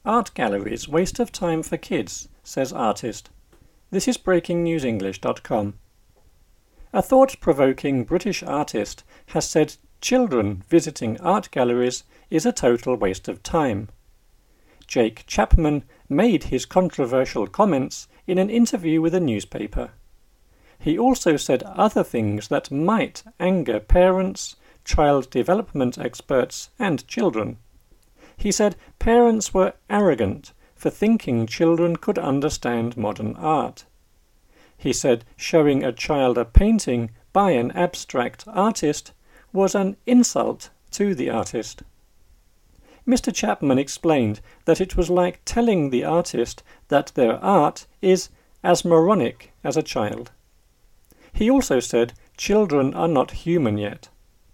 Art galleries waste of time for kids, says artist. This is breakingnewsenglish.com. A thought-provoking British artist has said children visiting art galleries is a total waste of time. Jake Chapman made his controversial comments in an interview with a newspaper. He also said other things that might anger parents, child development experts, and children. He said parents were arrogant for thinking children could understand modern art. He said showing a child a painting by an abstract artist was an insult to the artist. Mr. Chapman explained that it was like telling the artist that their art is as moronic as a child. He also said children are not human yet.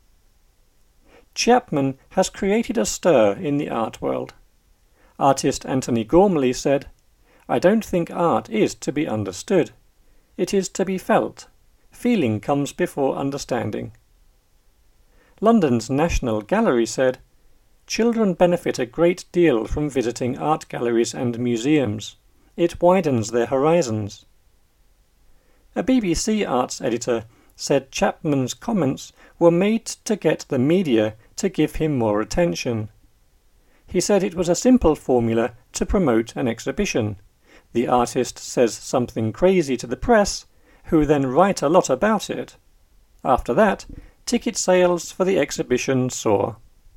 Chapman has created a stir in the art world. Artist Anthony Gormley said, "I don't think art is to be understood. It is to be felt. Feeling comes before understanding." London's National Gallery said, "Children benefit a great deal from visiting art galleries and museums. It widens their horizons." A BBC Arts editor said Chapman's comments were made to get the media to give him more attention. He said it was a simple formula to promote an exhibition. The artist says something crazy to the press, who then write a lot about it. After that, ticket sales for the exhibition soar.